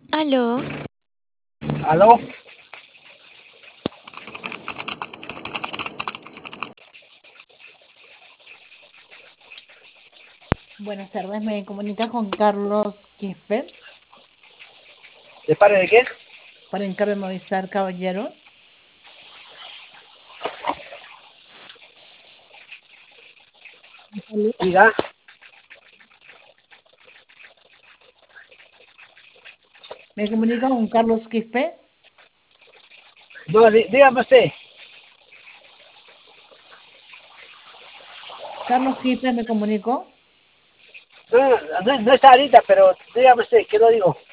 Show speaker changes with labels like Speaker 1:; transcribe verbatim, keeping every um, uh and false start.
Speaker 1: Aló,
Speaker 2: ¿Aló?
Speaker 3: Buenas tardes, me comunica con Carlos Quispe
Speaker 2: ¿De parte de qué?
Speaker 3: para encargo de Movistar Caballero.
Speaker 2: Diga.
Speaker 3: Me comunica con Carlos Quispe.
Speaker 2: No, dí- dígame usted.
Speaker 3: Carlos Quispe me comunicó.
Speaker 2: No, no, no, no está ahorita, pero dígame usted, ¿qué lo digo?